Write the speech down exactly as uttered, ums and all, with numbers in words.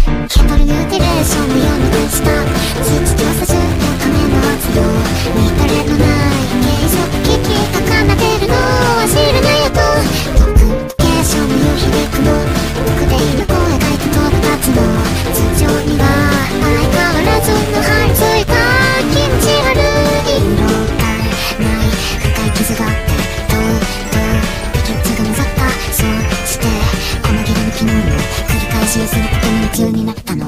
ケトルミューティレーションをやめてした土調査中のための圧力乱れのない継続危機高鳴ってるのは知らないよとコミュニケーションを言う響くの僕で今声がいて飛び立つの通常には相変わらずの張り付いた気持ち悪い色がない深い傷があってどうどう息継が混ざったそうしてこのギリ抜きの繰り返しすることに夢中になったの